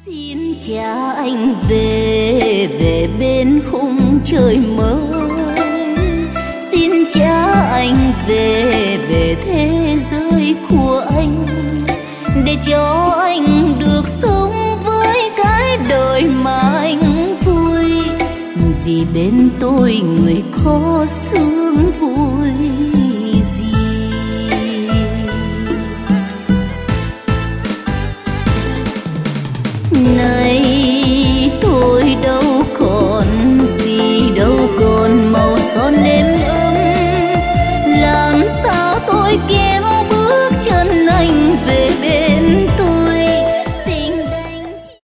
Xin cha anh về về bên khung trời mới. Xin cha anh về về thế giới của anh, để cho anh được sống với cái đời mà anh vui. Vì bên tôi người khó sướng vui gì. Này tôi đâu còn gì, đâu còn màu son êm ấm, làm sao tôi kéo